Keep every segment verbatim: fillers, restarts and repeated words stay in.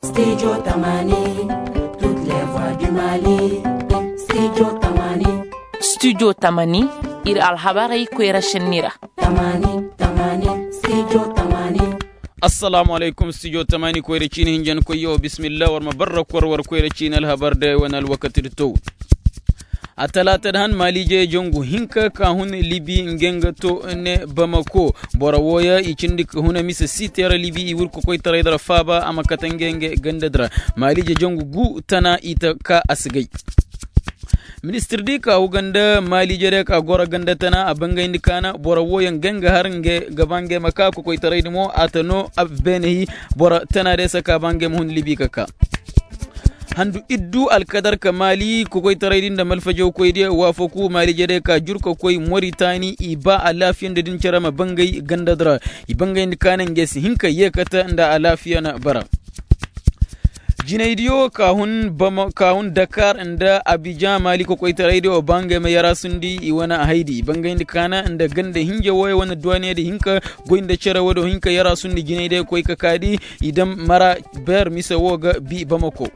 Studio Tamani, toutes les voix du Mali. Studio Tamani. Studio Tamani, ir alhabarai kwera shenira. Tamani, Tamani, Studio Tamani. Assalamu alaikum studio Tamani kwera chini hinjan koyo bismillah war mabarak war war kwera chini alhabar de wana alwakati to. Atalata han malije jongu hinka ka hun libi ngenga to ne Bamako bora woya ichindi huna misa sitera libi iwur ko koy taraydara faba ama katangenge gandadra malije jongu gu tana ita ka asgai Minister di ka Uganda malije de ka gora ganda tana abanga indikana bora woya ngenga harnge gabange maka ko koy taraydimo atano abbenehi bora tana de saka bange mun libi kaka handu iddu alkadar ka mali ko koy taraydin da malfajo koy de wafoku mali jede ka jurko koy Mauritani iba alafiyan da din charama bangay gandadra ibangay ndikanan gesi hinka yekata nda alafiya na bara jinaidiyo ka hun bama ka hun Dakar nda Abidjan mali ko koy taraydo bangay ma yara sundi iwana haidi bangay ndikana nda ganda hinje woy wana duwane de hinka goynda chara wado hinka yara sundi jinaide koy kakadi idam mara ber misa woga bi Bamako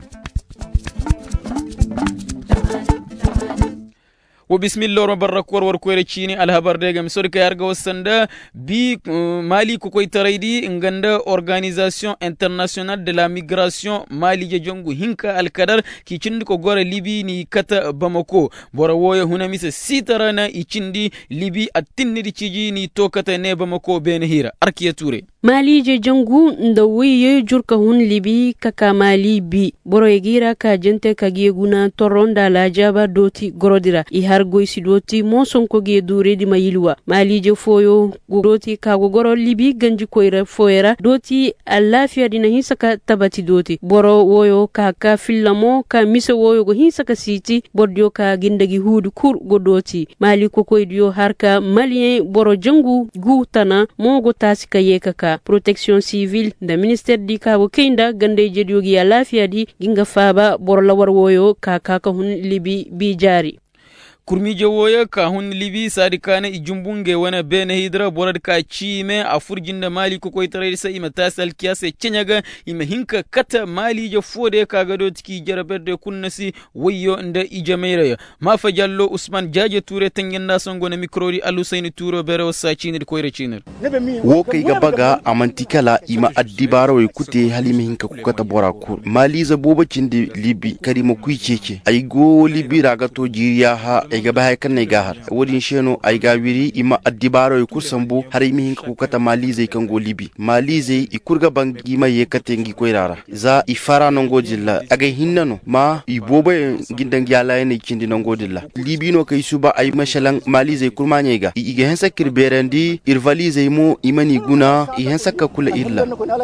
وبسم الله وبرك ور ور كويرتشيني الهبر دغه مسوركا يارغا وسندا بي مالي كوكوي تريدي انغندا اورغانيزاسيون انترناسيونال دو لا ميغراسيون مالي جونغو هينكا الكدر كي تشندكو غور ليبي ني كاتا باماكو بورا ووي هنا ميس سيترانا يچندي ليبي اتيندي تشيجي ني توكاتا ني باماكو بين هيرا اركيا توري mali je jangu ndawi ye jurka hun libi kaka mali bi boro yegira ka jente ka geguna toronda la jaba doti gorodira i har goisi doti monson ko ge dure di mayilwa mali je foyo doti ka goro libi ganji koira foera doti alafiya dina hisaka tabati doti boro woyo ka ka fillamo ka mise woyo go hisaka siti bordio ka gindagi hudu kur go doti mali ko koydio harka malien boro jangu gutana mo go tasika yeka protection civile da ministère di kabo keinda gande jediogi ya lafiya di ginga faba borla warwoyo ka kaka hun libi bi jari kurmije woya ka hun libi sadikana ijumbunge wana bene hidra borad ka chime afurjinda mali ko koy tare sai matasal kiyase cenyaga ima hinka kata mali je fode ka gado tiki jaraberde kunnasi wayyo nda ijameira ma fa jallo Usman Jaje Touré tangenda songo na mikrori Alusaini Touro bere sacini ko reciner wo kai gabaga amantikala ima addibaro ikute halimi hinka kukata bora kur mali za boba cindi libi karimo kuicece ay go libi raga to jiriya ha gaba hay kan ne gahar wodin sheno ay gawiri ima addibaro ku sambu har imi hinka ku kata malize kan go libi malize ikurga bangi ma yekate ngi koirara za ifara no godilla aga hinnano ma iboba gindangi ala ne kindi no godilla libi no kay suba ay mashalan malize kurmanyega ige hensa kirberendi irvalize mu imani guna i hensa ka kula illa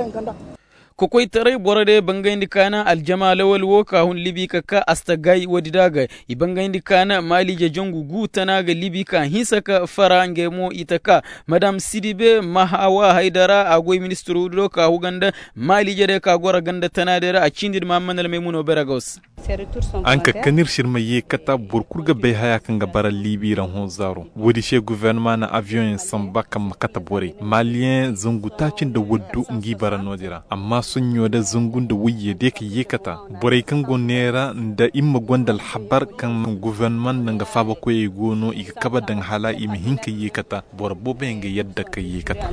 kokoy tare borade bangayndi kana aljamala wal woka hun libi kaka astagay wadidaga ibangayndi kana malije jongu gutanaga libi ka hisaka farange mo itaka madam Sidibe Mahawa Haidara agoy ministru do ka huganda malije de ka gora ganda tanadera a cindir mamman Maymuno Beragos anka kanir shirmaye kata burkurga bay haya kanga bara libi ran honzaro wodi she gouvernement na avion samba kam kata bore malien zungu tacin da wuddu ngi bara nodira amma sunyo da zungun da wuye de ka yekata bore kan gonera da imma gondal habar kan gouvernement nanga faba ko e gono i kaba dan hala imi hinka yekata bor bobenga yadda ka yekata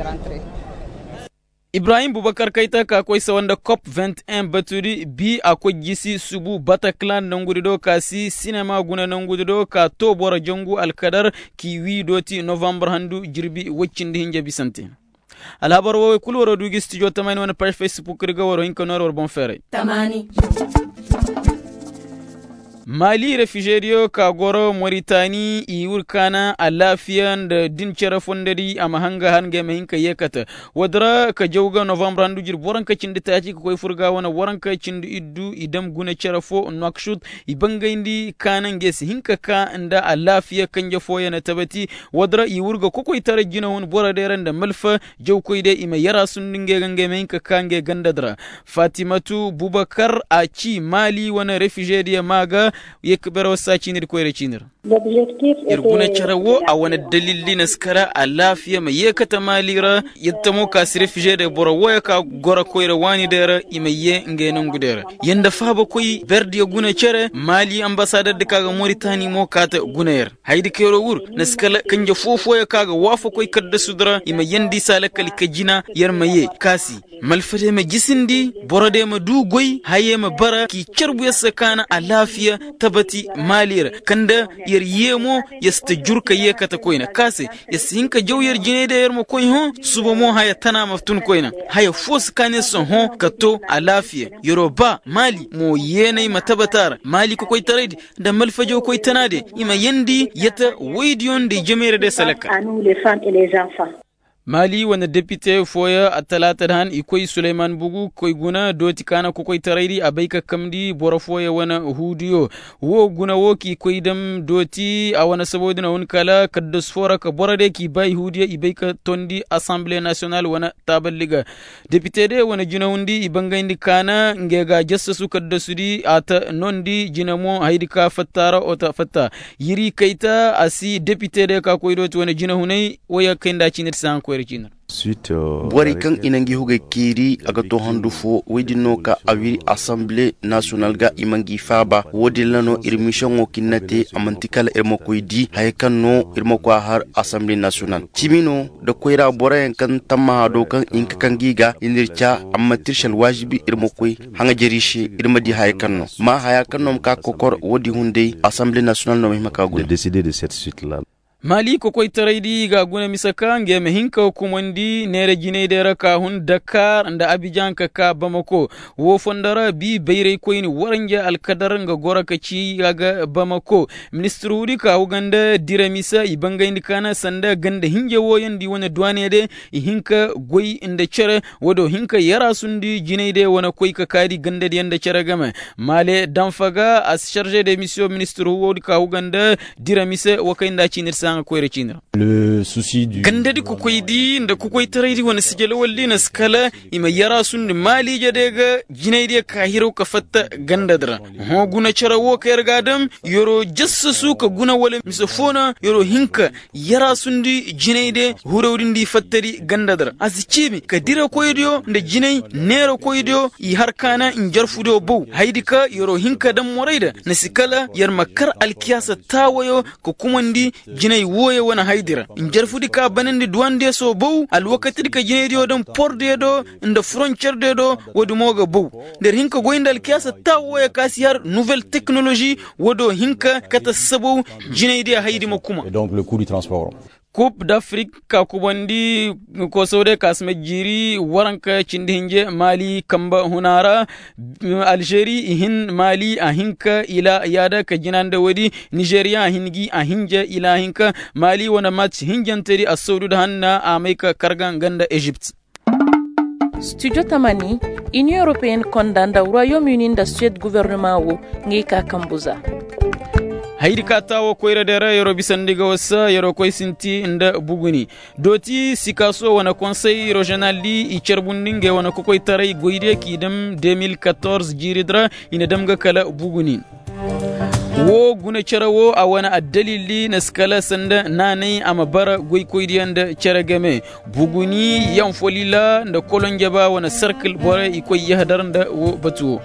Ibrahim Boubacar Keita ka koy sawanda COP vingt et un baturi bi ako gisi subu Bataclan nangudido kasi cinema guna nangudido ka to bora jongu alkadar ki wi doti November handu jirbi waccindi hinja bisante alhabar wo kul woro dugi studio tamani wana page Facebook riga woro hinka nor wor bon fere Tamani Mali refugio ka goro Mauritani i urkana alafiyan da din charafondari a mahanga hange mahinka yekata wadra ka jawga November andu jir boranka cindi taci ko koy furga wana waranka cindi iddu idam guna charafo nakshut ibanga indi kanan gesi hinka ka nda alafiya kanja foya na tabati wadra i urga ko koy tare jina won bora deran da malfa jaw koy de ima yara sundinge gange mahinka kange gandadra Fatimatu Bubakar a ci Mali wana refugio maga yekbero sachinir ko rechinir irguna charawo a wani dalili na skara a lafiya mai yekata malira yattamo kasire fije da borowo ya ka gora koira wani dera imaye ngenon gudera yanda faba koy verdi ya guna chere mali ambassador da kaga Mauritania mo kata gunayer haidi kero wur na skala kanje fofo ya kaga wafa koy kadda sudra imayendi sala kali kajina yar maye kasi malfade ma gisindi borode ma dugoy haye ma bara ki charbu yasakana a lafiya tabati malira kanda yar yemo yasta jurka yekata koyna kase yasinka jawyar jine da yar ma koy ho suba mo haya tana maftun koyna haya fos kane son ho kato a lafiya yoruba mali mo yenai matabatar mali ko koy taredi da malfajo koy tanade ima yandi yata waydiyon de jemere de salaka anu les femmes et les enfants. Mali wana deputy foya a talata han ikoi Suleiman Bugu koi guna doti kana kokoi tarairi abaika kamdi bora foya wana hudiyo wo guna wo ki koi dam doti a wana sabodina unkala kaddas fora ka bora de ki bai hudiya ibaika tondi Assemblée Nationale wana taballiga deputy de wana jina hundi ibanga indi kana ngega jassasu kaddasudi ata nondi jinamo haidika fattara ota fatta yiri kaita asi deputy de ka koi doti wana jina hunai waya kenda chinir sanko Bwari kan inangi huga kiri aga to handu fo wedino ka awiri Assemblée Nationale ga imangi faba wodilano irmission o kinnate amantikala irmo koydi haykanno irmo ko har Assemblée Nationale chimino da koyra bora kan tamma do kan inka kan giga inircha amma tirshal wajibi irmo koy hanga jerishi irma di haykanno ma haykanno ka kokor wodi hunde Assemblée Nationale no mehma ka gol décider de cette suite là. Mali ko koy taraidi ga guna misaka nge me hinka kumandi nere jine dera ka hun Dakar nda Abidjan ka ka Bamako wo fondara bi bayre ko ni waranja alkadar nga gora ka ci ga Bamako ministru uri ka uganda diramisa ibanga indikana sanda ganda hinje woyandi wona douane de hinka goy inda cere wodo hinka yara sundi jine de wona koy ka kadi ganda de yanda cere gama male danfaga as chargé de mission ministru uri ka uganda diramisa wakainda cinirsa le souci du gandadi ko koydi nda ko koy taraydi wona sijelo walli na skala ima yara sun mali jadega jinaydi ka hiro ka fatta gandadra ho guna charawo ka yargadam yoro jassasu ka guna wala misofona yoro hinka yara sundi jinayde hurawdindi fattari gandadra azicimi ka dira koydiyo nda jinay nero koydiyo i harkana in jarfudo bow haydika yoro hinka dam morayda na sikala yar makar alkiyasa tawayo ko kumandi jinay woye wana haidira injarfudi ka banandi duande so bow al wakati ka jeedio don porde do inda frontière de do wodu moga bow der hinka goindal kiasa tawoye kasiyar nouvelle technologie wodo hinka kata sabo jinaydi haidi makuma et donc le coût du transport. Coupe d'Afrique ka kubandi ko sode kasme jiri waranka cindinje Mali kamba hunara Algerie hin Mali ahinka ila yada ka jinanda wadi Nigeria hingi ahinja ila hinka Mali wana match hinjanteri asaudu hanna Amerika kargan ganda Egypt. Studio Tamani, Union Européenne condamne le Royaume-Uni da Suède gouvernement wo ngika kambuza. Haidi katawo koyra dera yoro bisandiga wasa yoro koy sinti nda buguni doti sikaso wana conseil régional li i cerbundinge wana kokoy taray goyde ki dem deux mille quatorze jiridra ina damga kala buguni wo guna cerawo a wana addalili na skala sanda nanai ama bara goy koydiyan da ceragame buguni yan folila da kolonjaba wana circle bore ikoy yahdar da wo batu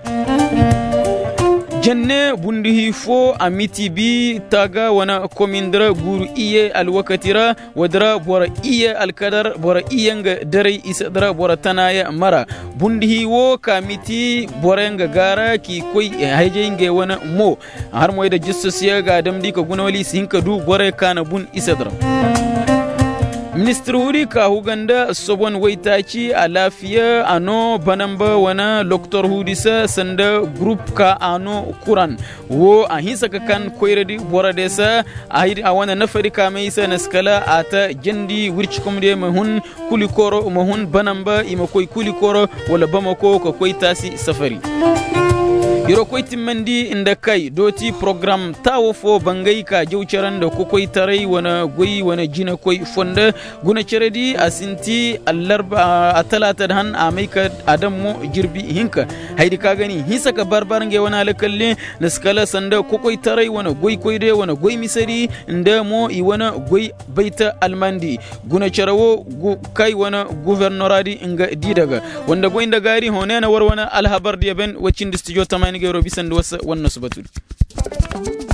janne bundihi fo amiti bi taga wana komindra guru iye alwakatira wadra bora iye alkadar bora iyenga dare isadra bora tanaya mara bundihi wo kamiti borenga gara ki koy hayjenge wana mo har moyda justice ga damdi ka gunawali sinka du bore kana bun isadra Ministre Uri ka huganda sobon waitachi alafiya ano banamba wana Doctor Hudisa sanda group ka ano Quran wo ahisa ka kan koyredi boradesa ahidi awana nafari ka meisa naskala ata jandi wirch komde mahun kulikoro mahun banamba ima koy kulikoro wala bamako ko koy tasi safari iro koy timmandi inda kai doti program tawo fo bangai ka jawcharan da kokoy tarai wana goyi wana jina koy fonda guna ceredi asinti allarba atalata han amaika adammo jirbi hinka haidi ka gani hisa ka barbarange wana lakalle naskala sanda kokoy tarai wana goy koy de wana goy misari inda mo i wana goy baita almandi guna cerawo gu kai wana gouvernoradi inga didaga wanda goy inda gari honena war wana alhabar diaben wacin studio tamani gero bisan wasa wannan subatu